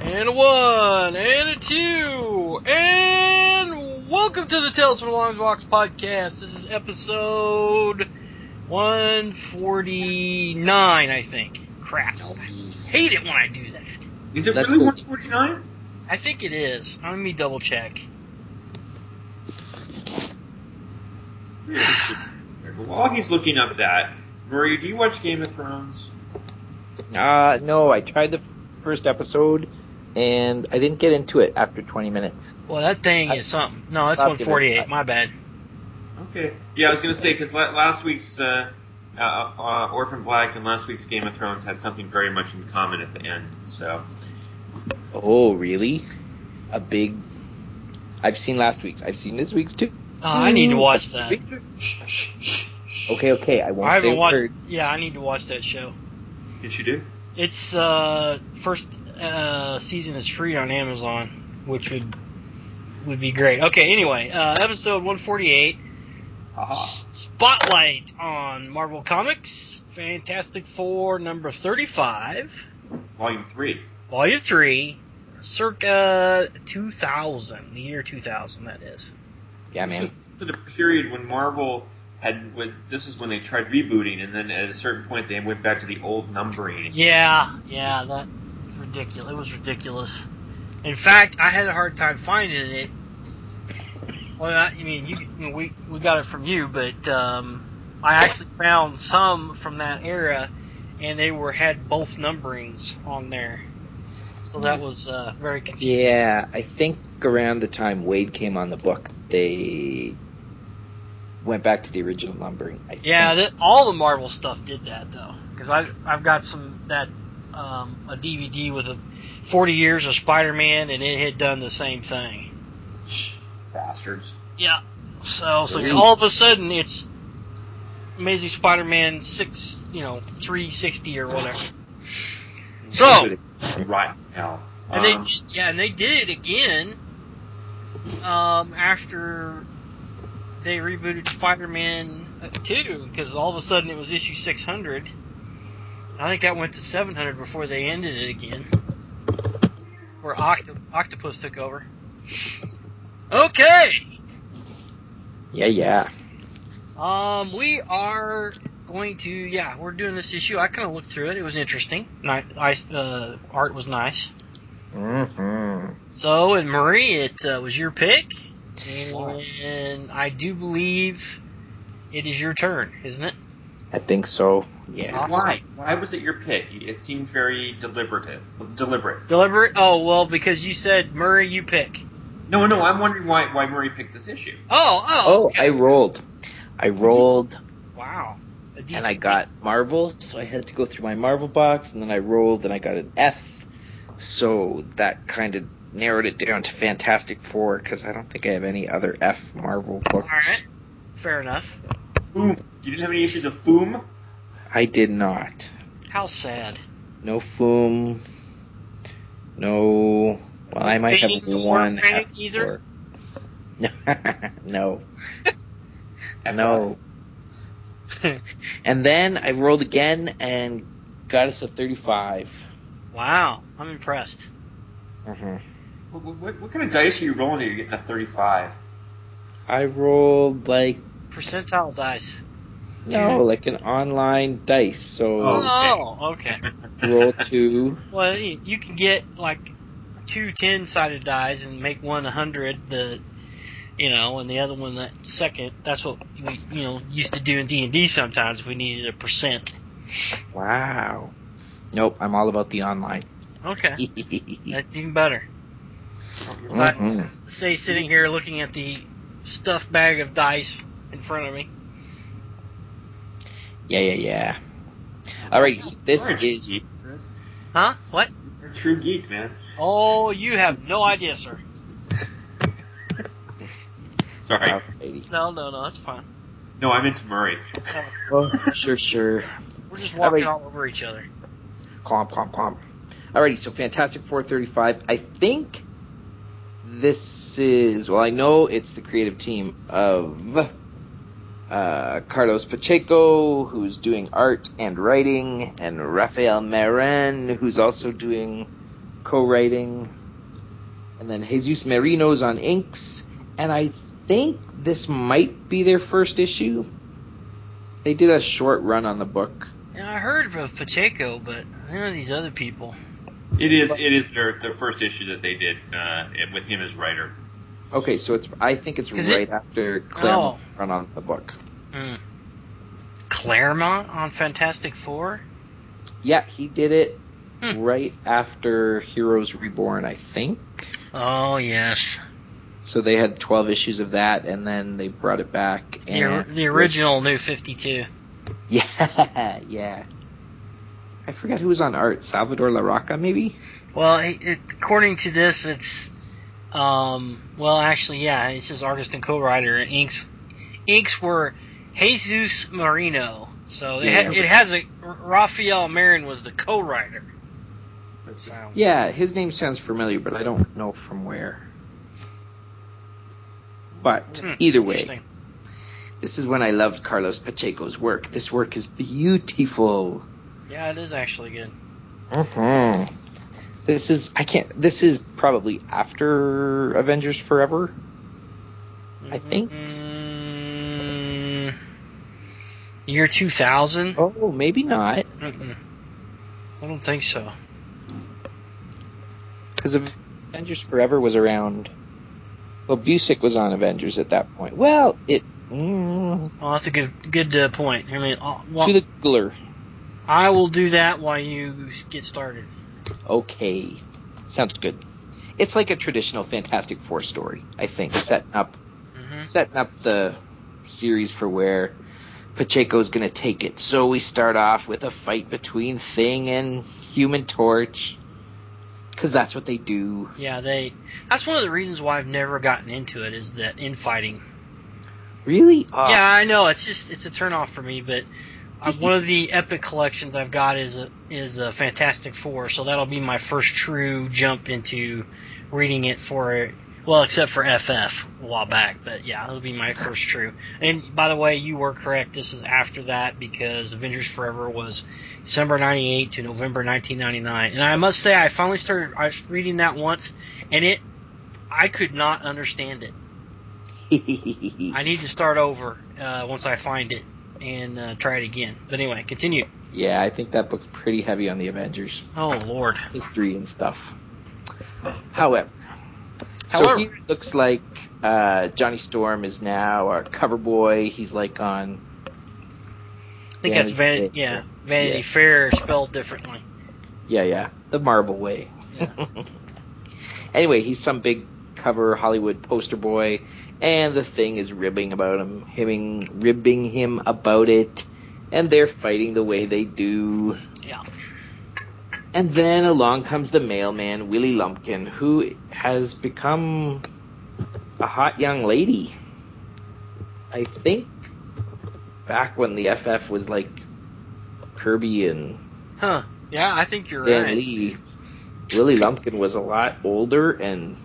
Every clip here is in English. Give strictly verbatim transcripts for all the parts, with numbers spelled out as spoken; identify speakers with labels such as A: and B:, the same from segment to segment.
A: And a one, and a two, and welcome to the Tales from the Long Box podcast. This is episode one forty-nine, I think. Crap. I hate it when I do that.
B: Is it
C: That's
B: really
C: cool.
B: one forty-nine?
A: I think it is. Let me double check.
B: While he's looking up that, Murray, do you watch Game of Thrones?
C: Uh, no, I tried the f- first episode, and I didn't get into it after twenty minutes.
A: Well, that thing
C: I-
A: is something. No, that's
C: I'll
A: one
C: give it-
A: forty-eight. My bad.
B: Okay. Yeah, I was going to say, because la- last week's uh, uh, uh, Orphan Black and last week's Game of Thrones had something very much in common at the end, so...
C: Oh, really? A big... I've seen last week's. I've seen this week's, too.
A: Oh, I need to watch that.
C: Okay, okay, I won't
A: I
C: say
A: haven't
C: a
A: watched.
C: word.
A: Yeah, I need to watch that show.
B: Yes, you do?
A: It's uh first uh season is free on Amazon, which would would be great. Okay, anyway, uh episode one forty-eight.
B: Aha.
A: Spotlight on Marvel Comics, Fantastic Four number thirty-five,
B: Volume three.
A: Volume three, circa two thousand, the year two thousand that is.
C: Yeah, man.
B: This is the period when Marvel had... When, this is when they tried rebooting, and then at a certain point they went back to the old numbering.
A: Yeah, yeah, that it's ridiculous. It was ridiculous. In fact, I had a hard time finding it. Well, I, I mean, you, you know, we we got it from you, but um, I actually found some from that era, and they were had both numberings on there, so that was uh, very confusing.
C: Yeah, I think around the time Wade came on the book, they went back to the original numbering. I
A: Yeah,
C: think.
A: that, all the Marvel stuff did that though, because I I've got some that um, a D V D with a forty years of Spider-Man, and it had done the same thing.
B: Bastards.
A: Yeah. So, so
C: Really?
A: all of a sudden it's Amazing Spider-Man six, you know, three sixty or whatever. So,
B: Right now.
A: and
B: Um,
A: they, yeah, and they did it again, um, after they rebooted Spider-Man two, because all of a sudden it was issue six hundred. I think that went to seven hundred before they ended it again, where Octo- Octopus took over. Okay.
C: Yeah, yeah.
A: Um, we are going to, yeah, we're doing this issue. I kind of looked through it. It was interesting. Nice, uh, art was nice.
C: Mm-hmm.
A: So, and Marie, it uh, was your pick, and I do believe it is your turn, isn't it?
C: I think so. Yeah.
A: Awesome.
B: Why? Why was it your pick? It seemed very deliberative. Deliberate.
A: Deliberate? Oh, well, because you said, Murray, you pick.
B: No, no, I'm wondering why why Murray picked this issue.
A: Oh, oh,
C: Oh,
A: okay.
C: I rolled. I rolled,
A: Wow. A D-
C: and I got Marvel, so I had to go through my Marvel box, and then I rolled, and I got an F. So that kind of narrowed it down to Fantastic Four, because I don't think I have any other F Marvel books.
A: Alright. Fair enough.
B: Foom. You didn't have any issues of Foom?
C: I did not.
A: How sad.
C: No Foom. No. Well, I might have
A: Thing or
C: one
A: Fang
C: F
A: either?
C: no.
B: F
C: No. And then I rolled again and got us a thirty-five.
A: Wow. I'm impressed.
C: Mm-hmm.
B: What, what, what kind of dice are you rolling that you're getting a thirty-five?
C: I rolled like
A: Percentile dice.
C: no,
A: Two.
C: like an online dice. So
A: Oh, okay.
C: roll two.
A: Well, you you can get like two ten-sided dies and make one a hundred. The you know, and the other one that second. That's what we you know used to do in D and D sometimes if we needed a percent.
C: Wow. Nope, I'm all about the online.
A: Okay, that's even better. So I
C: Mm-hmm.
A: say sitting here looking at the stuffed bag of dice in front of me.
C: Yeah, yeah, yeah. Alrighty, so this
B: You're a true
C: is
B: geek, Chris.
A: Huh? What?
B: You're a true geek, man.
A: Oh, you have no idea, sir.
B: Sorry.
C: Alrighty.
A: No, no, no, that's fine.
B: No, I'm into Murray.
C: Oh, sure, sure.
A: We're just walking
C: Alrighty.
A: all over each other.
C: Clomp, clomp, clomp. Alrighty, so Fantastic Four thirty-five. I think this is, well, I know it's the creative team of uh, Carlos Pacheco, who's doing art and writing, and Rafael Marin, who's also doing co-writing. And then Jesus Merino's on inks. And I think this might be their first issue. They did a short run on the book.
A: Yeah, I heard of Pacheco, but none of these other people.
B: It is it is their their first issue that they did uh, with him as writer.
C: Okay, so it's I think it's
A: Is
C: right
A: it?
C: after Claremont
A: Oh.
C: run on the book.
A: Mm. Claremont on Fantastic Four?
C: Yeah, he did it
A: Hmm.
C: right after Heroes Reborn, I think.
A: Oh, yes.
C: So they had twelve issues of that, and then they brought it back.
A: The, or-
C: And
A: the original New fifty-two.
C: Yeah, yeah. I forgot who was on art. Salvador LaRocca, maybe?
A: Well, it, it, according to this, it's, um, well, actually, yeah, it says artist and co-writer, and inks, inks were Jesus Marino. So it,
C: Yeah.
A: ha- it has a, Raphael Marin was the co-writer. So,
C: Yeah, his name sounds familiar, but I don't know from where. But
A: hmm,
C: either way,
A: interesting.
C: this is when I loved Carlos Pacheco's work. This work is beautiful.
A: Yeah, it is actually good.
C: Mm-hmm. This is I can't. This is probably after Avengers Forever. I think.
A: Mm, year two thousand?
C: Oh, maybe not.
A: Mm-mm. I don't think so.
C: Because Avengers Forever was around. Well, Busick was on Avengers at that point. Well, it. Mm,
A: Oh, that's a good good uh, point. I mean, uh, well,
C: to the Googler.
A: I will do that while you get started.
C: Okay. Sounds good. It's like a traditional Fantastic Four story, I think, setting up
A: Mm-hmm.
C: setting up the series for where Pacheco's going to take it. So we start off with a fight between Thing and Human Torch, because that's what they do.
A: Yeah, they. That's one of the reasons why I've never gotten into it is that infighting.
C: Really? Oh.
A: Yeah, I know it's just it's a turnoff for me, but uh, one of the epic collections I've got is a, is a Fantastic Four, so that'll be my first true jump into reading it for well, except for F F a while back, but yeah, it'll be my first true. And by the way, you were correct. This is after that because Avengers Forever was December ninety-eight to November nineteen ninety-nine, and I must say I finally started I was reading that once, and it I could not understand it. I need to start over uh, once I find it and uh, try it again. But anyway, continue.
C: Yeah, I think that book's pretty heavy on the Avengers
A: Oh, Lord.
C: history and stuff. However, so
A: However.
C: here it looks like uh, Johnny Storm is now a cover boy. He's like on.
A: I think that's Van- yeah, Vanity
C: yeah.
A: Fair spelled differently.
C: Yeah, yeah, the Marble way.
A: Yeah.
C: Anyway, he's some big cover Hollywood poster boy, and the Thing is ribbing about him, him ribbing him about it, and they're fighting the way they do.
A: Yeah.
C: And then along comes the mailman, Willie Lumpkin, who has become a hot young lady. I think back when the F F was like Kirby and
A: Huh. Yeah, I think you're
C: Stan
A: right.
C: Lee, Willie Lumpkin was a lot older and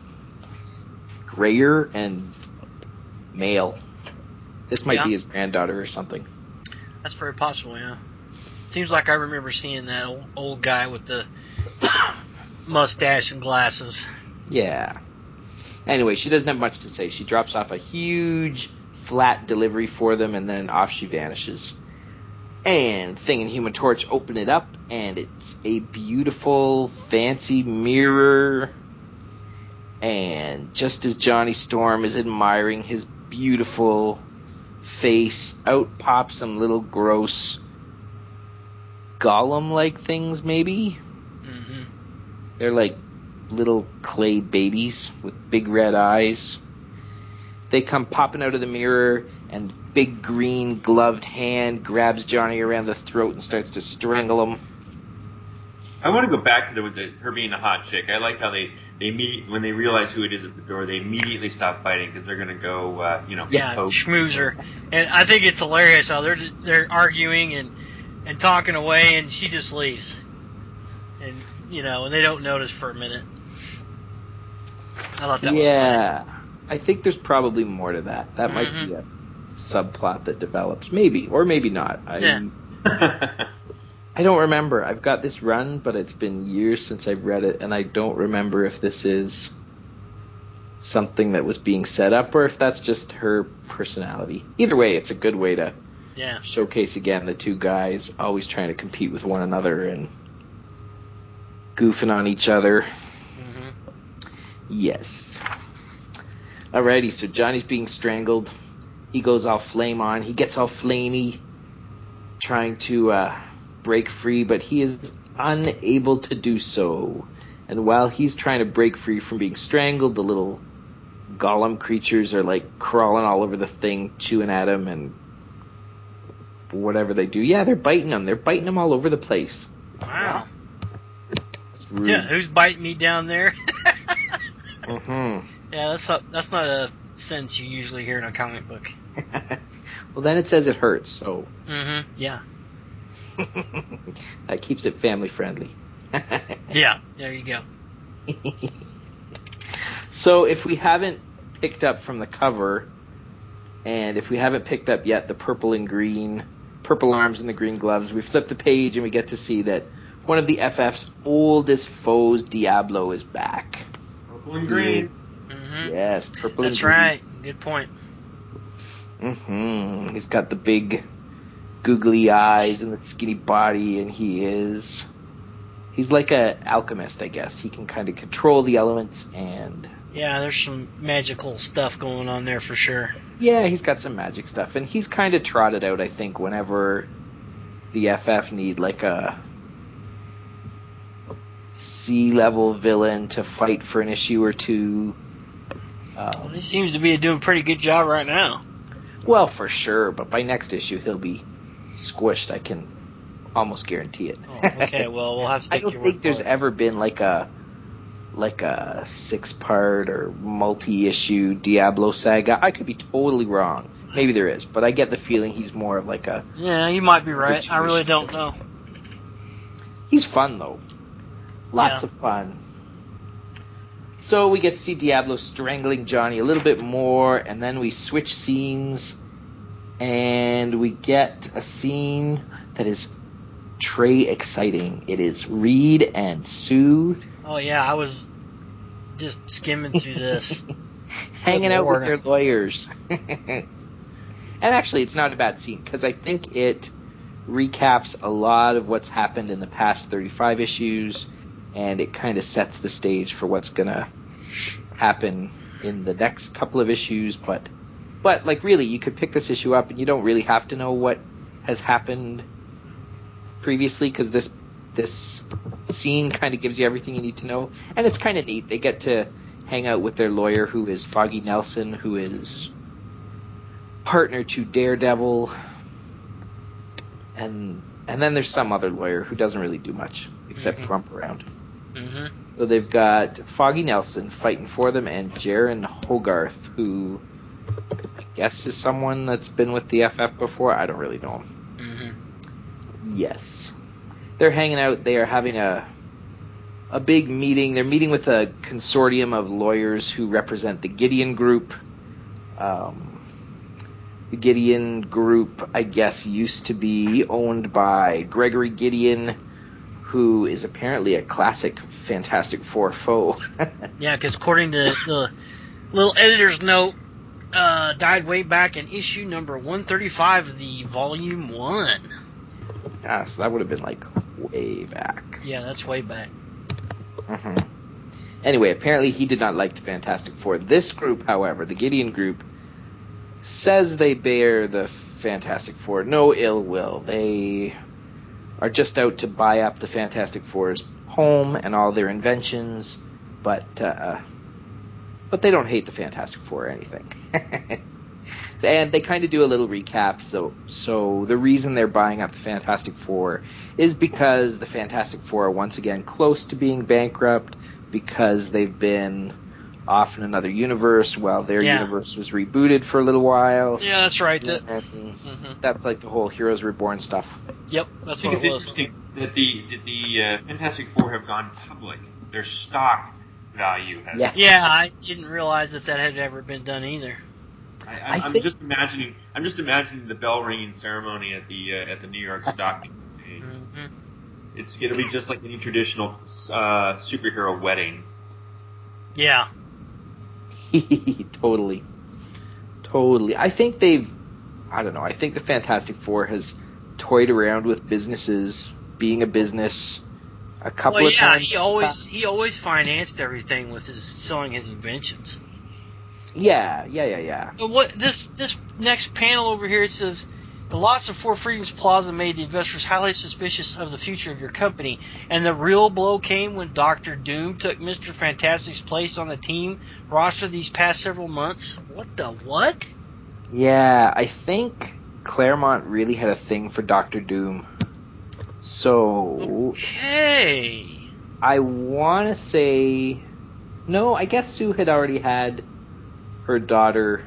C: grayer and male. This might
A: Yeah.
C: be his granddaughter or something.
A: That's very possible, yeah. Seems like I remember seeing that old, old guy with the mustache and glasses.
C: Yeah. Anyway, she doesn't have much to say. She drops off a huge flat delivery for them, and then off she vanishes. And Thing and Human Torch open it up, and it's a beautiful, fancy mirror. And just as Johnny Storm is admiring his beautiful face, out pops some little gross Gollum-like things, maybe?
A: Mm-hmm.
C: They're like little clay babies with big red eyes. They come popping out of the mirror, and big green gloved hand grabs Johnny around the throat and starts to strangle him.
B: I want to go back to the, the, her being a hot chick. I like how they, they meet when they realize who it is at the door. They immediately stop fighting because they're going to go, uh, you know,
A: Yeah,
B: poke.
A: schmoozer. And I think it's hilarious how they're they're arguing and, and talking away, and she just leaves. And, you know, and they don't notice for a minute. I thought that
C: Yeah,
A: was funny.
C: I think there's probably more to that. That
A: Mm-hmm.
C: might be a subplot that develops. Maybe, or maybe not. I,
A: Yeah.
C: I don't remember. I've got this run, but it's been years since I've read it, and I don't remember if this is something that was being set up or if that's just her personality. Either way, it's a good way to
A: yeah.
C: showcase again the two guys always trying to compete with one another and goofing on each other.
A: Mm-hmm.
C: Yes. Alrighty, so Johnny's being strangled. He goes all flame on. He gets all flamey, trying to uh, break free, but he is unable to do so. And while he's trying to break free from being strangled, the little golem creatures are like crawling all over the thing, chewing at him, and whatever they do. Yeah, they're biting him. They're biting him all over the place.
A: Wow.
C: That's rude.
A: Yeah, who's biting me down there?
C: Mm-hmm.
A: Yeah, that's not, that's not a sentence you usually hear in a comic book.
C: Well, then it says it hurts, so.
A: Mm-hmm. Yeah.
C: That keeps it family friendly.
A: Yeah, there you go.
C: So if we haven't picked up from the cover, and if we haven't picked up yet the purple and green, purple arms and the green gloves, we flip the page and we get to see that one of the F F's oldest foes, Diablo, is back.
B: Purple and green.
A: Mm-hmm.
C: Yes, purple
A: That's
C: and green.
A: right. Good point.
C: Mm-hmm. He's got the big googly eyes and the skinny body, and he is... He's like a alchemist, I guess. He can kind of control the elements, and...
A: Yeah, there's some magical stuff going on there for sure.
C: Yeah, he's got some magic stuff, and he's kind of trotted out, I think, whenever the F F need, like, a C-level villain to fight for an issue or two. Um,
A: Well, he seems to be doing a pretty good job right now.
C: Well, for sure, but by next issue he'll be squished. I can almost guarantee it.
A: Oh, okay, well, we'll have to
C: I
A: take
C: don't
A: your
C: think
A: word
C: there's
A: for it.
C: ever been like a like a six-part or multi-issue Diablo saga. I could be totally wrong. Maybe there is, but I get the feeling he's more of like a...
A: Yeah, you might be right. I really don't know.
C: He's fun, though. Lots
A: Yeah.
C: of fun. So we get to see Diablo strangling Johnny a little bit more, and then we switch scenes, and we get a scene that is Trey exciting. It is Reed and Sue
A: Oh, yeah, I was just skimming through this.
C: hanging
A: Good
C: out with
A: Lord.
C: their lawyers. And actually, it's not a bad scene, because I think it recaps a lot of what's happened in the past thirty-five issues, and it kind of sets the stage for what's going to happen in the next couple of issues. But, but like, really, you could pick this issue up, and you don't really have to know what has happened previously, because this this scene kind of gives you everything you need to know, and it's kind of neat. They get to hang out with their lawyer, who is Foggy Nelson, who is partner to Daredevil, and and then there's some other lawyer who doesn't really do much except
A: Mhm.
C: rump around.
A: Mm-hmm.
C: So they've got Foggy Nelson fighting for them, and Jaren Hogarth, who I guess is someone that's been with the F F before. I don't really know him.
A: Mm-hmm.
C: Yes. They're hanging out. They are having a a big meeting. They're meeting with a consortium of lawyers who represent the Gideon Group. Um, the Gideon Group, I guess, used to be owned by Gregory Gideon, who is apparently a classic Fantastic Four foe.
A: Yeah, because according to the little editor's note, uh, died way back in issue number one thirty-five of the volume one.
C: Ah, so that would have been like way back.
A: Yeah, that's way back.
C: Mm-hmm. Anyway, apparently he did not like the Fantastic Four. This group, however, the Gideon Group, says they bear the Fantastic Four no ill will. They are just out to buy up the Fantastic Four's home and all their inventions, but uh, but they don't hate the Fantastic Four or anything. And they kind of do a little recap. So, so the reason they're buying up the Fantastic Four is because the Fantastic Four are once again close to being bankrupt, because they've been off in another universe while their
A: Yeah.
C: universe was rebooted for a little while.
A: Yeah, that's right. That,
C: And
A: Mhm.
C: that's like the whole Heroes Reborn stuff.
A: Yep,
B: I
A: that's
B: think
A: what
B: it's
A: it was.
B: interesting that the that the uh, Fantastic Four have gone public. Their stock value has.
C: Yes.
A: Yeah, I didn't realize that that had ever been done either.
B: I,
C: I
B: I'm, I'm
C: think-
B: just imagining. I'm just imagining the bell ringing ceremony at the uh, at the New York Stock Exchange.
A: Mm-hmm.
B: It's going to be just like any traditional uh, superhero wedding.
A: Yeah.
C: Totally. Totally. I think they've, I don't know, I think the Fantastic Four has toyed around with businesses, being a business, a couple
A: Well,
C: of
A: yeah,
C: times.
A: he always he always financed everything with his selling his inventions.
C: Yeah, yeah, yeah, yeah.
A: But what this this next panel over here says, the loss of Four Freedoms Plaza made the investors highly suspicious of the future of your company, and the real blow came when Doctor Doom took Mister Fantastic's place on the team roster these past several months. What the what?
C: Yeah, I think Claremont really had a thing for Doctor Doom. So,
A: Okay.
C: I want to say, no, I guess Sue had already had her daughter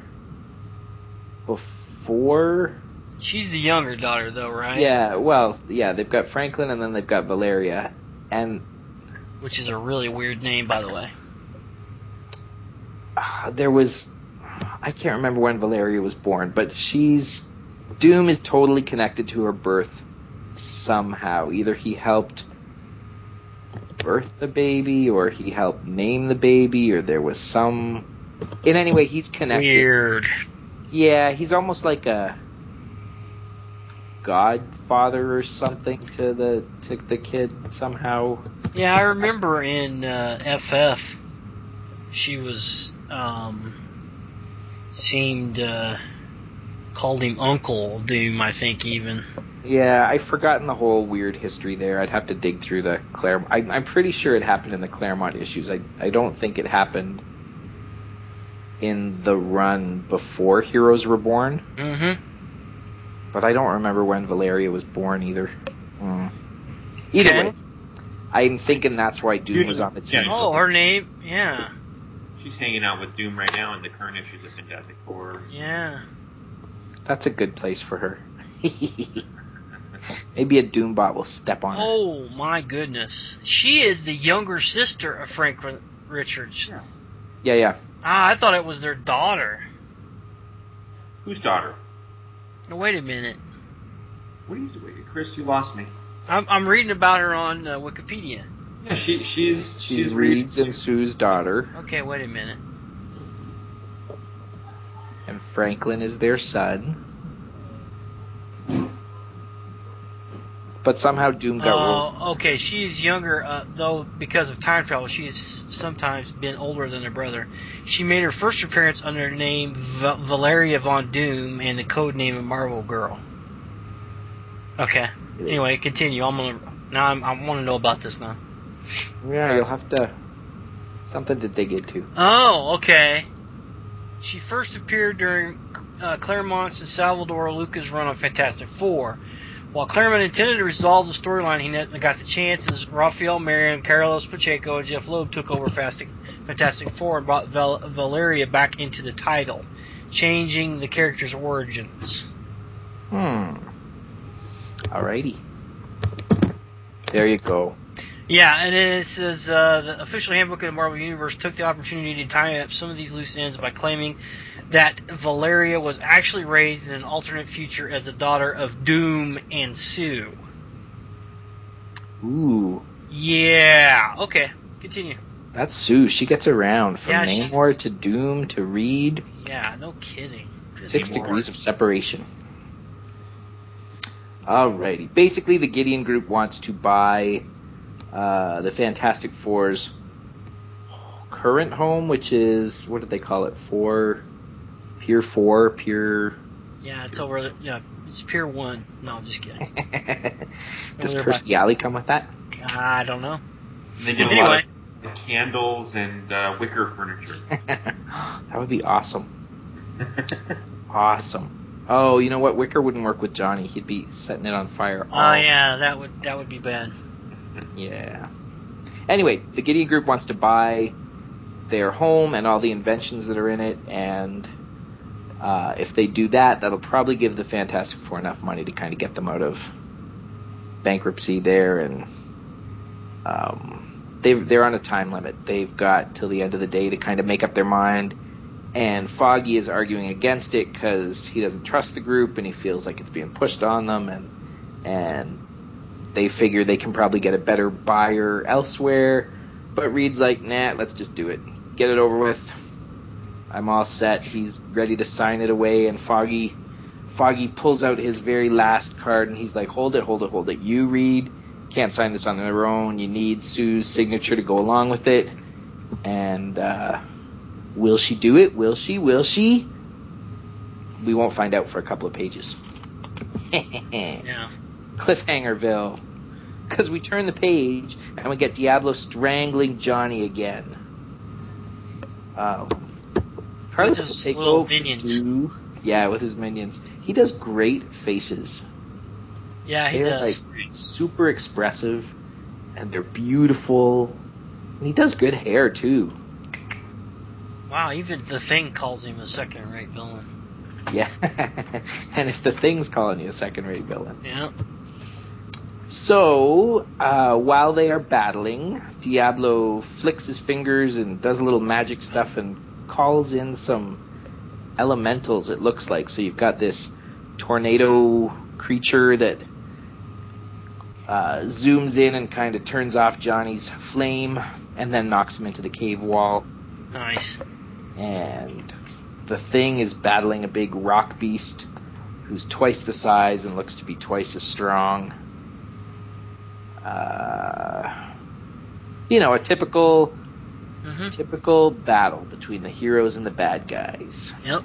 C: before.
A: She's the younger daughter, though, right?
C: Yeah, well, yeah, they've got Franklin and then they've got Valeria. And
A: Which is a really weird name, by the way.
C: uh, there was, I can't remember when Valeria was born, but she's, Doom is totally connected to her birth somehow. Either he helped birth the baby, or he helped name the baby, or there was some, in any way, he's connected.
A: Weird.
C: Yeah, he's almost like a godfather or something to the to the kid somehow.
A: Yeah, I remember in uh, F F, she was um, seemed uh, called him Uncle Doom, I think even.
C: Yeah, I've forgotten the whole weird history there. I'd have to dig through the Claremont. I, I'm pretty sure it happened in the Claremont issues. I I don't think it happened in the run before Heroes Reborn.
A: Mm-hmm.
C: But I don't remember when Valeria was born either. Mm. Either
A: Okay.
C: way, I'm thinking that's why Doom was on the team.
B: Yeah,
A: Oh, her name, yeah,
B: she's hanging out with Doom right now in the current issues of Fantastic Four.
A: yeah.
C: That's a good place for her. Maybe a Doombot will step on her.
A: Oh my goodness, she is the younger sister of Franklin Richards.
B: Yeah.
C: Yeah, yeah.
A: Ah, I thought it was their daughter.
B: Whose daughter?
A: No, wait a minute.
B: What are you doing, Chris? You lost me.
A: I'm I'm reading about her on uh, Wikipedia.
B: Yeah, she she's
C: She's
B: she's
C: Reed's and
B: Reed's.
C: Sue's daughter,
A: Okay, wait a minute.
C: and Franklin is their son. But somehow Doom got rolled.
A: Oh, okay. She's younger, uh, though, because of time travel. She's sometimes been older than her brother. She made her first appearance under the name v- Valeria Von Doom and the code name of Marvel Girl. Okay. Anyway, continue. I'm gonna now. I'm, I want to know about this now.
C: Yeah, you'll have to something to dig into.
A: Oh, okay. She first appeared during uh, Claremont's and Salvador Lucas' run on Fantastic Four. While Claremont intended to resolve the storyline, he never got the chances. Rafael Marion, Carlos Pacheco, and Jeff Loeb took over Fantastic Four and brought Val- Valeria back into the title, changing the character's origins.
C: Hmm. Alrighty. There you go.
A: Yeah, and then it says uh, the official handbook of the Marvel Universe took the opportunity to tie up some of these loose ends by claiming that Valeria was actually raised in an alternate future as a daughter of Doom and Sue.
C: Ooh.
A: Yeah. Okay. Continue.
C: That's Sue. She gets around from
A: Yeah, she-
C: Namor to Doom to Reed.
A: Yeah. No kidding. Good
C: Six
A: Lord.
C: degrees of separation. Alrighty. Basically, the Gideon Group wants to buy uh, the Fantastic Four's current home, which is, what did they call it? Four, Pier Four, Pier.
A: Yeah, it's over. Yeah, it's Pier One. No, I'm just kidding.
C: Does
A: Over there
C: Kirstie
A: by-
C: Alley come with that?
A: I don't know.
B: And they did a
A: Anyway.
B: lot of candles and uh, wicker furniture.
C: That would be awesome. Awesome. Oh, you know what? Wicker wouldn't work with Johnny. He'd be setting it on fire.
A: Oh yeah, that would that would be bad.
C: Yeah. Anyway, the Gideon Group wants to buy their home and all the inventions that are in it, and uh, if they do that, that'll probably give the Fantastic Four enough money to kind of get them out of bankruptcy there, and um, they've, they're on a time limit. They've got till the end of the day to kind of make up their mind, and Foggy is arguing against it because he doesn't trust the group and he feels like it's being pushed on them, and and they figure they can probably get a better buyer elsewhere. But Reed's like, nah, let's just do it. Get it over with. I'm all set. He's ready to sign it away, and Foggy Foggy pulls out his very last card, and he's like, hold it, hold it, hold it. You, Reed, can't sign this on their own. You need Sue's signature to go along with it. And uh, will she do it? Will she? Will she? We won't find out for a couple of pages.
A: Yeah.
C: Cliffhangerville. Because we turn the page and we get Diablo strangling Johnny again. Um, Carlos
A: With his
C: Pacheco
A: little minions.
C: do- yeah, with his minions. He does great faces.
A: Yeah, he
C: They're
A: does.
C: like super expressive and they're beautiful. And he does good hair too.
A: Wow, even the Thing calls him a second-rate villain.
C: Yeah. And if the Thing's calling you a second-rate villain.
A: Yeah.
C: So, uh, while they are battling, Diablo flicks his fingers and does a little magic stuff and calls in some elementals, it looks like. So you've got this tornado creature that uh, zooms in and kind of turns off Johnny's flame and then knocks him into the cave wall.
A: Nice.
C: And the Thing is battling a big rock beast who's twice the size and looks to be twice as strong. Uh, you know, a typical
A: Mm-hmm.
C: typical battle between the heroes and the bad guys.
A: Yep.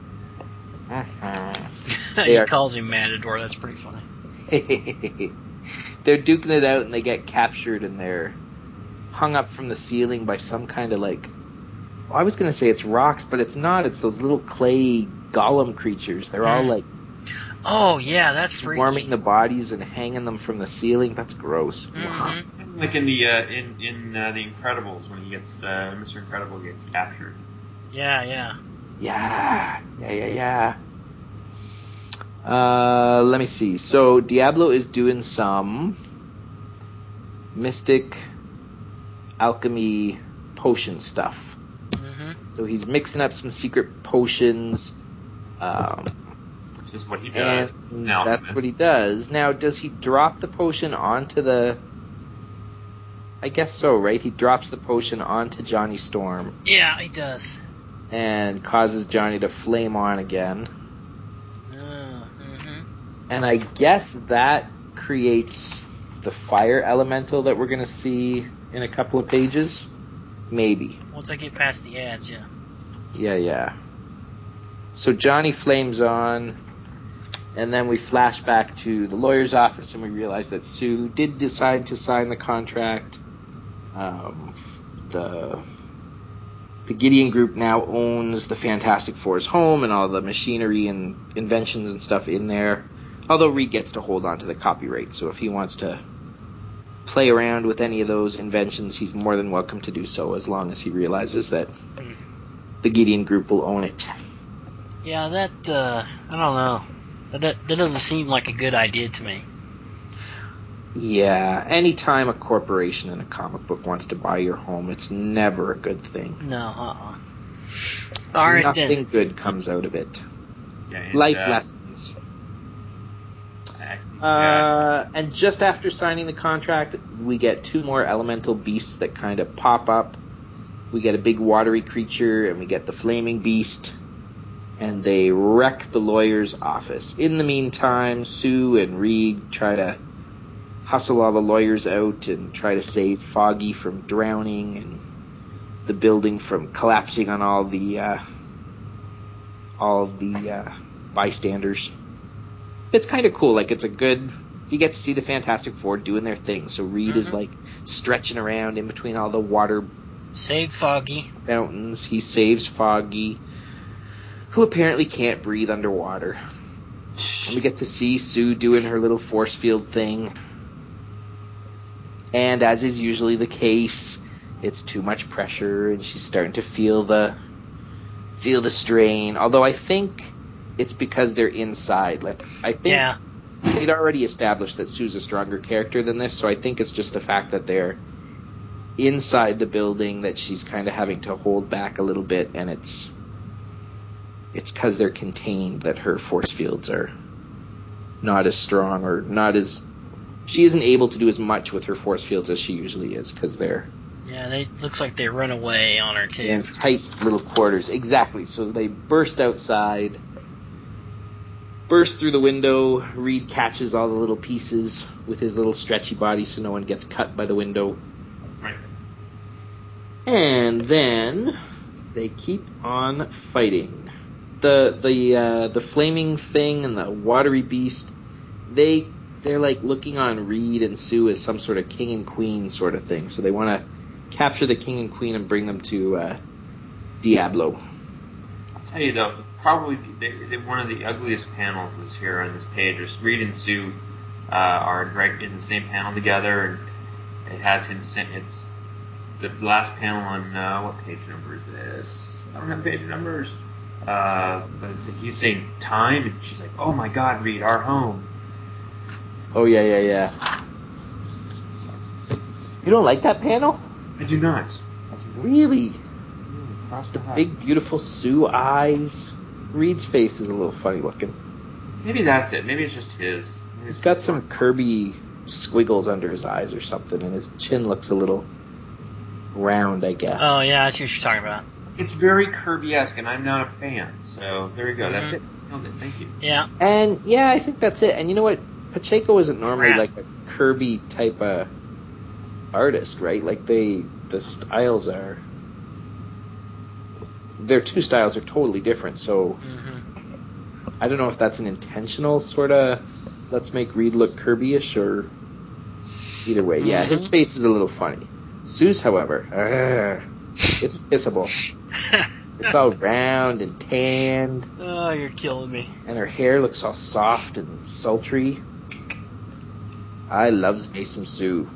C: Mm-hmm.
A: He
C: are-
A: calls him Matador. That's pretty funny.
C: They're duking it out and they get captured and they're hung up from the ceiling by some kind of like, well, I was going to say it's rocks, but it's not. It's those little clay golem creatures. They're all
A: Mm.
C: like
A: Oh, yeah, that's freaky.
C: warming the bodies and hanging them from the ceiling. That's gross.
A: Mm-hmm.
B: Like in the uh, in in uh, the Incredibles when he gets uh, Mister Incredible gets captured.
A: Yeah, yeah.
C: Yeah, yeah, yeah, yeah. Uh, let me see. So Diablo is doing some mystic alchemy potion stuff.
A: Mm-hmm.
C: So he's mixing up some secret potions. Um,
B: Which is what he does.
C: and
B: Now,
C: that's what he does. Now, does he drop the potion onto the... I guess so, right? He drops the potion onto Johnny Storm
A: Yeah, he does.
C: and causes Johnny to flame on again.
A: Uh, mm-hmm.
C: And I guess that creates the fire elemental that we're going to see in a couple of pages. Maybe.
A: Once I get past the ads, yeah.
C: Yeah, yeah. So Johnny flames on, and then we flash back to the lawyer's office, and we realize that Sue did decide to sign the contract. Um, the the Gideon Group now owns the Fantastic Four's home and all the machinery and inventions and stuff in there. Although Reed gets to hold on to the copyright, so if he wants to play around with any of those inventions, he's more than welcome to do so, as long as he realizes that
A: Hmm.
C: the Gideon Group will own it.
A: Yeah, that, uh, I don't know. That, that, that doesn't seem like a good idea to me.
C: Yeah, anytime a corporation in a comic book wants to buy your home, it's never a good thing.
A: No, uh-uh. All right,
C: Nothing
A: then.
C: good comes out of it.
B: Yeah, and,
C: Life
B: uh,
C: lessons.
B: I- yeah.
C: Uh, and just after signing the contract, we get two more elemental beasts that kind of pop up. We get a big watery creature, and we get the flaming beast, and they wreck the lawyer's office. In the meantime, Sue and Reed try to hustle all the lawyers out and try to save Foggy from drowning and the building from collapsing on all the uh, all the uh, bystanders. It's kind of cool. Like, it's a good... You get to see the Fantastic Four doing their thing. So Reed
A: Mm-hmm.
C: is, like, stretching around in between all the water
A: Save Foggy.
C: fountains. He saves Foggy, who apparently can't breathe underwater. And we get to see Sue doing her little force field thing. And as is usually the case, it's too much pressure, and she's starting to feel the feel the strain. Although I think it's because they're inside. Like, I think
A: Yeah.
C: they'd already established that Sue's a stronger character than this, so I think it's just the fact that they're inside the building that she's kind of having to hold back a little bit, and it's it's because they're contained that her force fields are not as strong or not as she isn't able to do as much with her force fields as she usually is because they're
A: Yeah, they looks like they run away on her too.
C: in tight little quarters. Exactly. So they burst outside, burst through the window. Reed catches all the little pieces with his little stretchy body so no one gets cut by the window.
B: Right.
C: And then they keep on fighting. The the uh, the flaming thing and the watery beast, they they're like looking on Reed and Sue as some sort of king and queen sort of thing. So they want to capture the king and queen and bring them to uh, Diablo.
B: I'll tell you though, probably the, the, one of the ugliest panels is here on this page. There's Reed and Sue uh, are right in the same panel together, and it has him. It's the last panel on uh, what page number is this? I don't have page numbers. Uh, but it's, he's saying time, and she's like, "Oh my God, Reed, our home."
C: Oh yeah, yeah, yeah. You don't like that panel?
B: I do not. That's
C: Really?
B: mm, cross the heart.
C: Big, beautiful Sue eyes. Reed's face is a little funny looking.
B: Maybe that's it. Maybe it's just his. Maybe
C: He's
B: it's
C: got
B: just
C: some
B: one.
C: Kirby squiggles under his eyes or something, and his chin looks a little round, I guess.
A: Oh yeah, I see what you're talking about.
B: It's very Kirby-esque, and I'm not a fan. So there you go.
A: Mm-hmm.
B: That's it. Nailed it. Thank you.
A: Yeah.
C: And yeah, I think that's it. And you know what? Pacheco isn't normally
A: Crap.
C: like a Kirby type of artist, right? Like they, the styles are, their two styles are totally different. So
A: Mm-hmm.
C: I don't know if that's an intentional sort of, let's make Reed look Kirby-ish or either way. Yeah, his
A: Mm-hmm.
C: face is a little funny. Sue's, however, uh, it's kissable. It's all round and tanned,
A: Oh, you're killing me.
C: and her hair looks all soft and sultry. I loves me some Sue.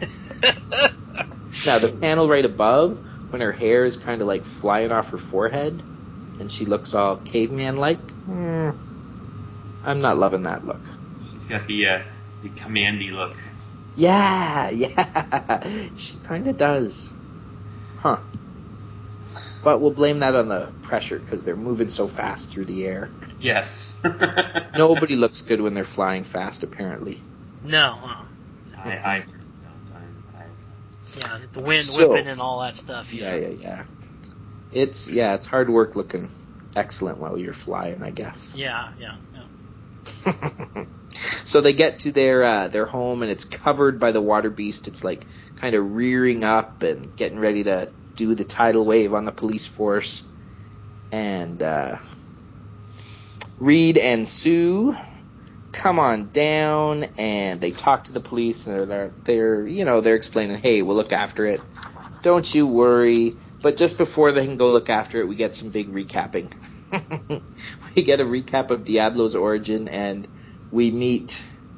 C: Now, the panel right above, when her hair is kind of like flying off her forehead, and she looks all caveman-like, mm, I'm not loving that look.
B: She's got the uh, the commandy look.
C: Yeah, yeah, she kind of does. Huh. But we'll blame that on the pressure, because they're moving so fast through the air.
B: Yes.
C: Nobody looks good when they're flying fast, apparently.
A: No. Uh,
B: I, I don't. I'm, I,
A: yeah, the wind
C: So,
A: whipping and all that stuff.
C: Yeah,
A: Yeah.
C: yeah, yeah. It's, yeah, it's hard work looking excellent while you're flying, I guess.
A: Yeah, yeah, yeah.
C: So they get to their uh, their home, and it's covered by the water beast. It's like kind of rearing up and getting ready to do the tidal wave on the police force. And uh, Reed and Sue come on down, and they talk to the police, and they're they're you know they're explaining, hey, we'll look after it. Don't you worry. But just before they can go look after it, we get some big recapping. We get a recap of Diablo's origin, and we meet.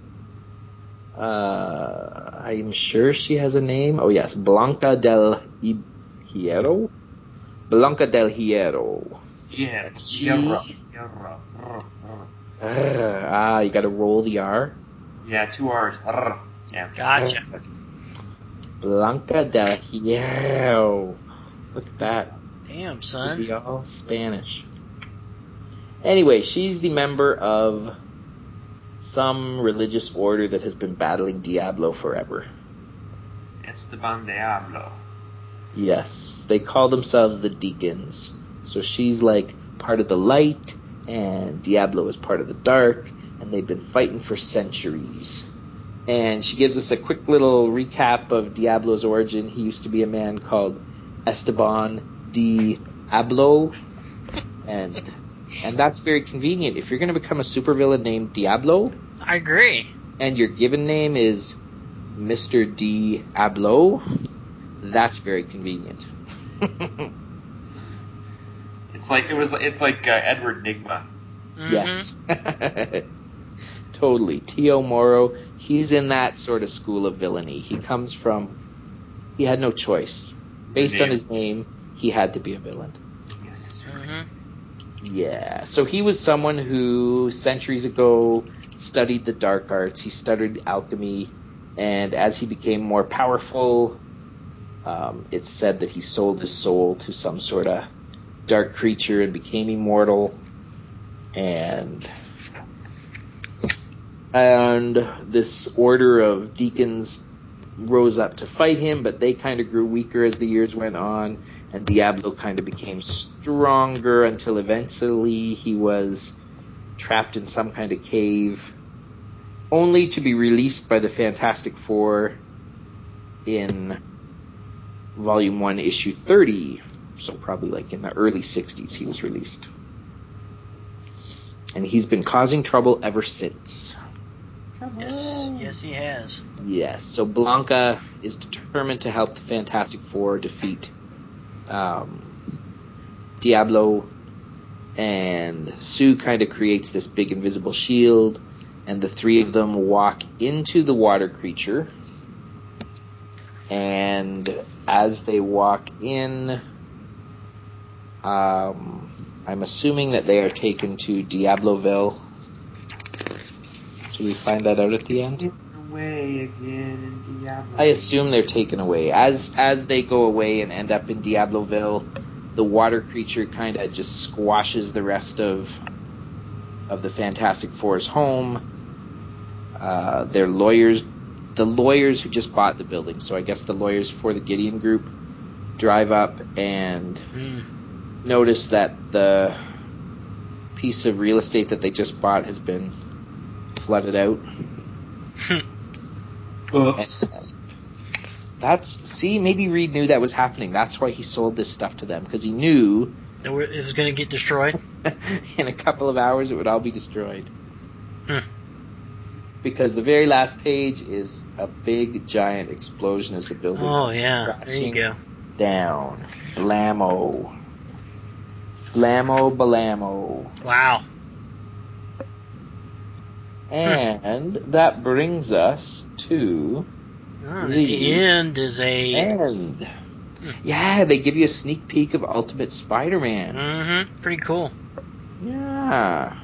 C: Uh, I'm sure she has a name. Oh yes, Blanca del Hierro. Blanca del Hierro.
B: yeah.
C: And she.
B: Yeah. Yeah.
C: Uh, ah, you got to roll the R.
B: Yeah. Two R's. Yeah.
A: Gotcha.
C: Blanca del Hierro. Look at that.
A: Damn,
C: Could
A: son.
C: be all Spanish. Anyway, she's the member of some religious order that has been battling Diablo forever.
B: Esteban Diablo.
C: Yes, they call themselves the Deacons. So she's like part of the light, and Diablo is part of the dark, and they've been fighting for centuries. And she gives us a quick little recap of Diablo's origin. He used to be a man called Esteban Diablo, and and that's very convenient. If you're going to become a supervillain named Diablo,
A: I agree.
C: and your given name is Mister Diablo, that's very convenient.
B: It's like it was. It's like uh, Edward Nigma.
A: Mm-hmm.
C: Yes. Totally. Tio Moro, he's in that sort of school of villainy. He comes from, he had no choice. Based on his name, he had to be a villain.
B: Yes.
A: Mm-hmm.
C: Yeah. So he was someone who centuries ago studied the dark arts. He studied alchemy. And as he became more powerful, um, it's said that he sold his soul to some sort of dark creature and became immortal. And and this order of deacons rose up to fight him, but they kind of grew weaker as the years went on, and Diablo kind of became stronger until eventually he was trapped in some kind of cave, only to be released by the Fantastic Four in Volume one, Issue thirty. So probably like in the early sixties he was released. And he's been causing trouble ever since.
A: Yes, yes he has.
C: Yes, so Blanca is determined to help the Fantastic Four defeat um, Diablo, and Sue kind of creates this big invisible shield, and the three of them walk into the water creature, and as they walk in, um, I'm assuming that they are taken to Diabloville. Do we find that out at the end?
B: Away again in Diablo.
C: I assume they're taken away. As as they go away and end up in Diabloville, the water creature kind of just squashes the rest of of the Fantastic Four's home. Uh, their lawyers, the lawyers who just bought the building, so I guess the lawyers for the Gideon Group, drive up and
A: Mm.
C: notice that the piece of real estate that they just bought has been flooded out.
B: Oops.
C: That's, see, maybe Reed knew that was happening. That's why he sold this stuff to them, because he knew
A: It was going to get destroyed?
C: in a couple of hours it would all be destroyed.
A: Hmm.
C: Because the very last page is a big, giant explosion as the building
A: Oh, yeah. There you
C: crashing
A: go.
C: down. Blammo. Blammo, blammo.
A: Wow.
C: And that brings us to
A: Oh,
C: the,
A: at the end is a...
C: end.
A: Hmm.
C: Yeah, they give you a sneak peek of Ultimate Spider-Man.
A: Mm-hmm. Pretty cool.
C: Yeah.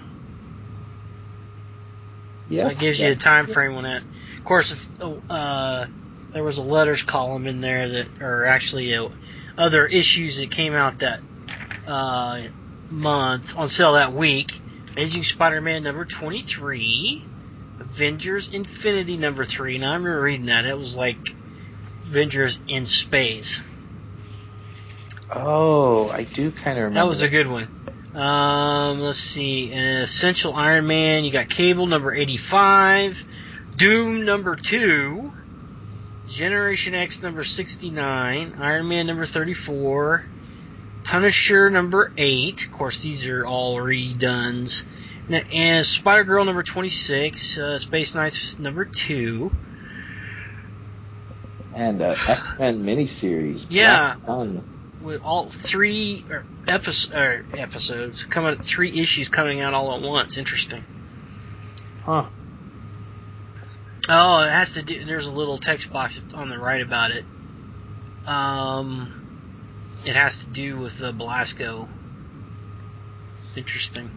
C: Yes.
A: So it gives you a time frame on that. Of course, if uh, there was a letters column in there that are actually uh, other issues that came out that uh, month on sale that week. Amazing Spider-Man number twenty-three, Avengers Infinity number three. Now I remember reading that. It was like Avengers in space.
C: Oh, I do kind of remember.
A: That was a good one. Um, let's see. An Essential Iron Man. You got Cable number eighty-five. Doom number two. Generation X number sixty-nine. Iron Man number thirty-four. Punisher number eight. Of course, these are all redones. And Spider-Girl number twenty-six. Uh, Space Knights number two.
C: And uh, X-Men miniseries.
A: Yeah.
C: Black Sun.
A: With all three or episodes, or episodes coming, three issues coming out all at once. Interesting.
C: Huh.
A: Oh, it has to do. There's a little text box on the right about it. Um, it has to do with uh, Belasco. Interesting.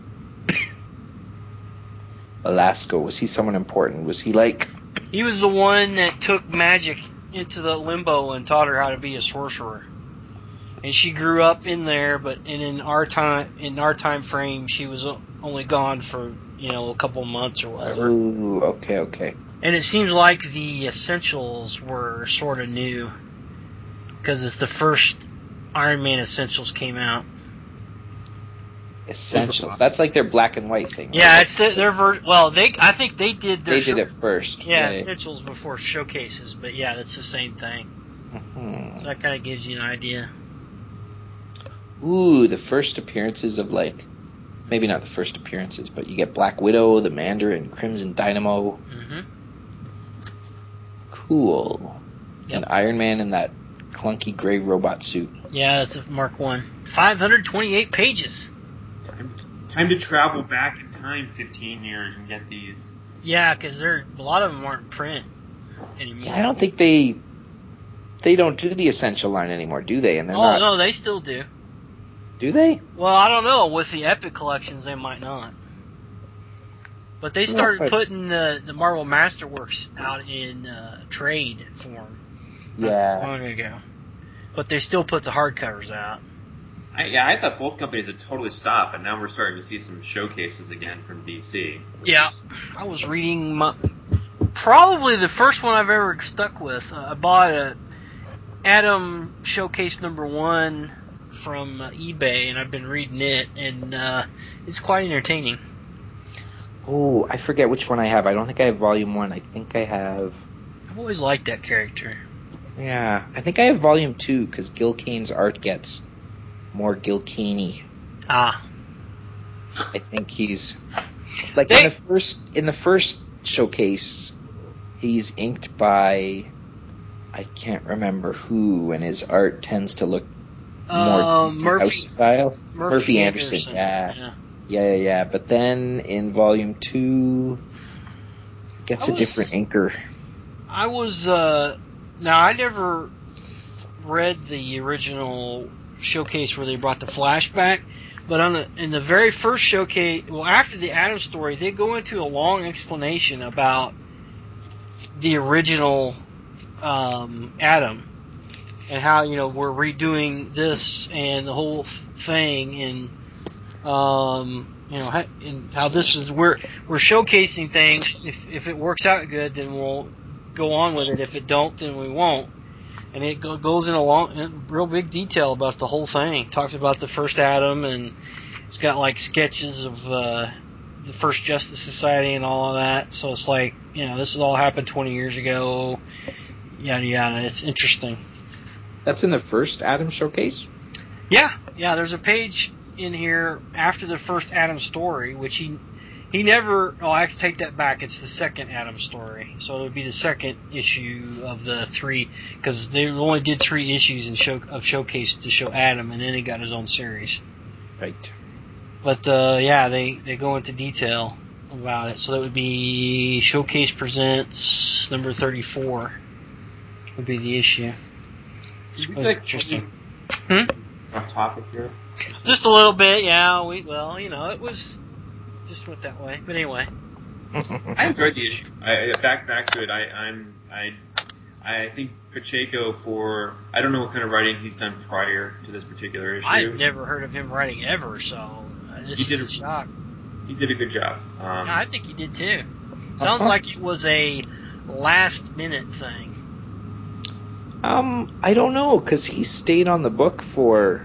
C: Belasco, was he someone important? Was he like...
A: He was the one that took magic into the limbo and taught her how to be a sorcerer. And she grew up in there, but and in our time, in our time frame, she was only gone for you know a couple months or whatever.
C: Ooh, okay, okay.
A: And it seems like the Essentials were sort of new because it's the first Iron Man Essentials came out.
C: Essentials. That's like their black and white thing. Right?
A: Yeah, it's their, their ver- well, they I think they did their
C: They
A: show-
C: did it first.
A: Yeah,
C: right?
A: Essentials before Showcases, but yeah, it's the same thing.
C: Mm-hmm.
A: So that kind of gives you an idea.
C: Ooh, the first appearances of like, maybe not the first appearances, but you get Black Widow, the Mandarin, Crimson Dynamo.
A: Mm-hmm.
C: Cool.
A: Yep.
C: And Iron Man in that clunky gray robot suit.
A: Yeah, that's a Mark One. five hundred twenty-eight pages.
B: Time, time to travel back in time fifteen years and get these.
A: Yeah, because they're a lot of them aren't in print anymore.
C: Yeah, I don't think they they don't do the Essential line anymore, do they? And they're
A: Oh
C: not.
A: no, they still do.
C: Do they?
A: Well, I don't know. With the Epic collections, they might not. But they started
C: No,
A: putting the the Marvel Masterworks out in uh, trade form not
C: Yeah.
A: too long ago. But they still put the hardcovers out.
B: I, yeah, I thought both companies had totally stopped, but now we're starting to see some showcases again from D C.
A: Yeah,
B: Is,
A: I was reading my, probably the first one I've ever stuck with. Uh, I bought a Atom Showcase number one from uh, eBay, and I've been reading it, and uh, it's quite entertaining.
C: Oh, I forget which one I have. I don't think I have volume one. I think I have.
A: I've always liked that character.
C: Yeah, I think I have volume two because Gil Kane's art gets more Gil Kane-y.
A: Ah,
C: I think he's like
A: They-
C: in the first in the first showcase, he's inked by I can't remember who, and his art tends to look more
A: uh,
C: D C
A: Murphy
C: house style.
A: Murphy,
C: Murphy
A: Anderson.
C: Anderson, yeah.
A: yeah.
C: yeah, yeah, yeah. But then in volume two, gets
A: I
C: a
A: was-
C: different inker.
A: I was uh, now I never read the original showcase where they brought the flashback, but on the, in the very first showcase, well, after the Atom story, they go into a long explanation about the original um, Atom and how, you know, we're redoing this and the whole thing, and um, you know, how, and how this is we're we're showcasing things. If if it works out good, then we'll go on with it. If it don't, then we won't. And it go, goes in a long, in real big detail about the whole thing. Talks about the first Atom, and it's got like sketches of uh, the first Justice Society and all of that. So it's like, you know, this has all happened twenty years ago. Yada yada. It's interesting.
C: That's in the first Atom showcase?
A: Yeah, yeah. There's a page in here after the first Atom story, which he he never. Oh, I have to take that back. It's the second Atom story, so it would be the second issue of the three, because they only did three issues in show of Showcase to show Atom, and then he got his own series.
C: Right.
A: But uh, yeah, they they go into detail about it. So that would be Showcase Presents number thirty-four. Would be the issue.
B: Is
A: It
B: it
A: was
B: like
A: interesting.
B: totally
A: Hmm?
B: off topic here?
A: Just a little bit, yeah. We well, you know, it was just went that way. But anyway,
B: I enjoyed the issue. I, I back back to it. I, I'm I I think Pacheco for I don't know what kind of writing he's done prior to this particular issue.
A: I've never heard of him writing ever, so uh, this
B: He
A: is
B: did
A: a
B: a-
A: shock.
B: He did a good job. Um,
A: Yeah, I think he did too. Sounds
C: Uh-huh.
A: like it was a last minute thing.
C: Um, I don't know, because he stayed on the book for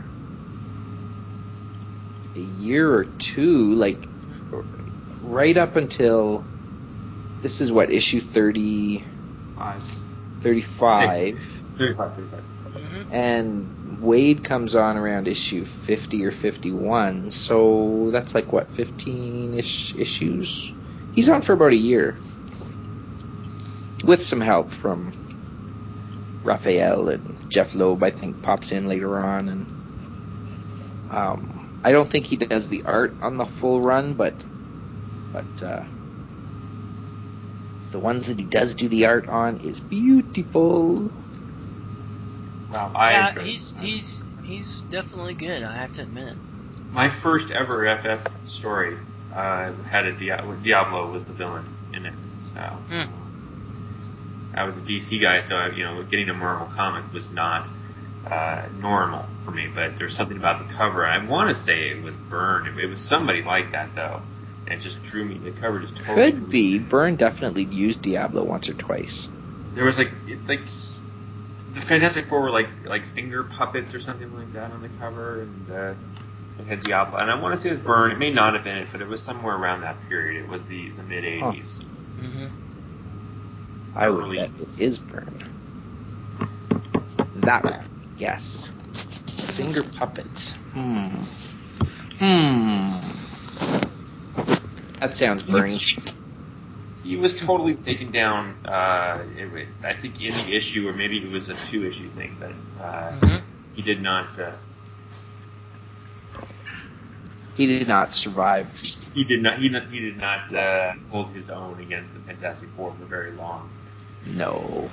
C: a year or two, like, right up until, this is what, issue thirty,
B: five.
C: thirty-five,
B: thirty-five, thirty-five.
A: Mm-hmm.
C: and Wade comes on around issue fifty or fifty-one, so that's like, what, fifteen-ish issues? He's on for about a year, with some help from Raphael, and Jeff Loeb, I think, pops in later on, and um, I don't think he does the art on the full run, but but uh, the ones that he does do the art on is beautiful.
B: Wow, I
A: Yeah,
B: enjoyed
A: he's
B: it.
A: he's he's definitely good. I have to admit.
B: My first ever F F story uh, had a Dia- Diablo was the villain in it. So
A: Hmm.
B: um, I was a D C guy, so I, you know, getting a Marvel comic was not uh, normal for me. But there's something about the cover. I want to say it was Byrne. It, it was somebody like that though, and it just drew me. The cover just totally drew
C: Could
B: me.
C: be. Byrne definitely used Diablo once or twice.
B: There was like it, like the Fantastic Four were like like finger puppets or something like that on the cover, and uh, it had Diablo. And I want to say it was Byrne. It may not have been it, but it was somewhere around that period. It was the the mid eighties.
A: Mm-hmm.
C: I would
B: Early.
C: bet it is Byrne. That one, yes. Finger puppets. Hmm. Hmm. That sounds Byrne.
B: He was totally taken down. Uh, it, I think in the issue, or maybe it was a two issue thing, but uh,
A: Mm-hmm.
B: he did not. Uh,
C: He did not survive.
B: he did not. He, not, he did not uh, hold his own against the Fantastic Four for very long.
C: No.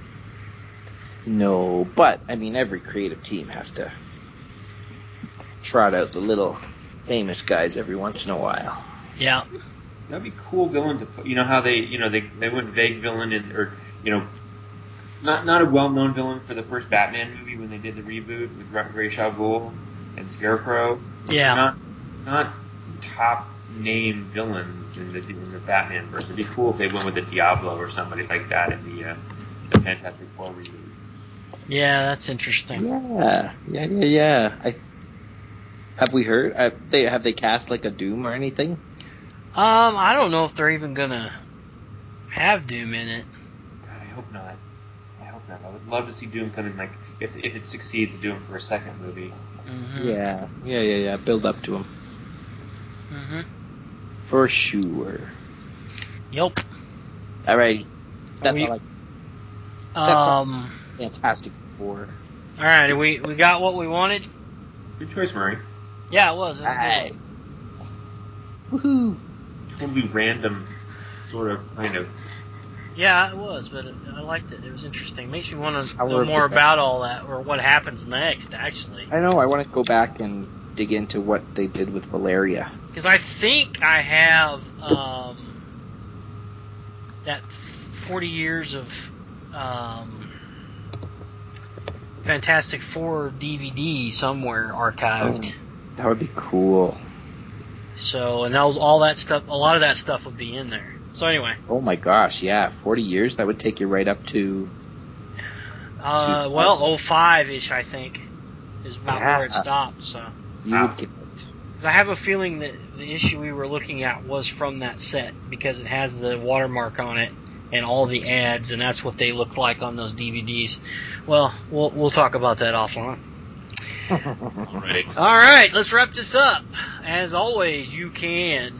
C: No, but, I mean, every creative team has to trot out the little famous guys every once in a while.
A: Yeah.
B: That'd be a cool villain to put. You know how they, you know, they they went vague villain in, or you know, not not a well known villain for the first Batman movie when they did the reboot with Ra's al Ghul. and Scarecrow.
A: Yeah.
B: Not not top name villains in the in the Batman verse. It'd be cool if they went with the Diablo or somebody like that in the uh, the Fantastic Four reboot.
A: Yeah, that's interesting.
C: Yeah, yeah, yeah, yeah. I have we heard? Uh, they have they cast like a Doom or anything?
A: Um, I don't know if they're even gonna have Doom in it.
B: God, I hope not. I hope not. I would love to see Doom come in, like if if it succeeds, to do him for a second movie.
A: Mm-hmm.
C: Yeah, yeah, yeah, yeah. Build up to him
A: Mm-hmm.
C: for sure.
A: Yep.
C: Alrighty, that's
A: we,
C: all. I, that's all.
A: Um.
C: Fantastic Four.
A: All right, we we got what we wanted.
B: Good choice, Murray.
A: Yeah, it was. It was a good
C: Aye.
A: one.
C: Woohoo!
B: Totally random, sort of, kind of.
A: Yeah, it was, but I liked it. It was interesting. Makes me want to
C: Power
A: know
C: of the
A: more
C: best.
A: about all that, or what happens next, actually.
C: I know. I want to go back and dig into what they did with Valeria.
A: Because I think I have um, that forty years of um, Fantastic Four D V D somewhere archived.
C: Oh, that would be cool.
A: So, and that was all that stuff. A lot of that stuff would be in there. So anyway.
C: Oh my gosh, yeah, forty years. That would take you right up to.
A: Uh, well, oh five-ish, I think, is about
C: Yeah.
A: where it stopped. So.
C: You
B: Wow.
C: would get it.
A: Because I have a feeling that the issue we were looking at was from that set because it has the watermark on it and all the ads, and that's what they look like on those D V Ds. Well, we'll we'll talk about that offline.
B: All right.
A: All right, let's wrap this up. As always, you can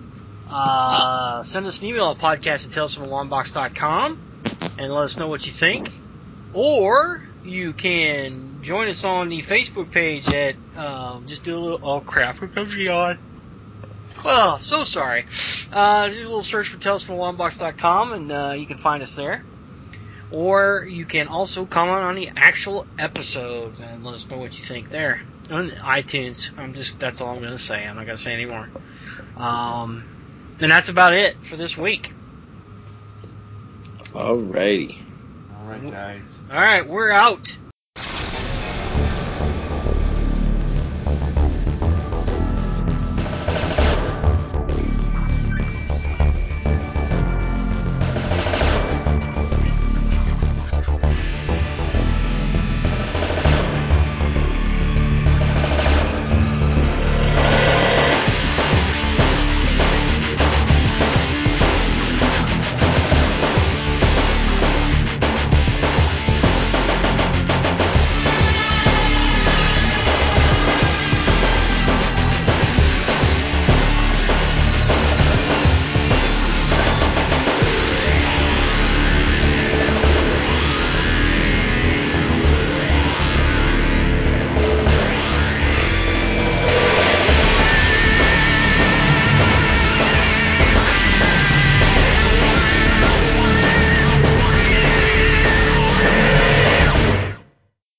A: uh, send us an email at podcast at tales from alarm box dot com and let us know what you think. Or you can join us on the Facebook page at, um, just do a little, oh crap, here comes Leon. Oh, so sorry. Uh, do a little search for tales from alarm box dot com and uh, you can find us there. Or you can also comment on the actual episodes and let us know what you think there. On iTunes. I'm just, that's all I'm going to say. I'm not going to say anymore. Um, and that's about it for this week.
C: Alrighty.
B: All right, guys.
A: Alright, we're out.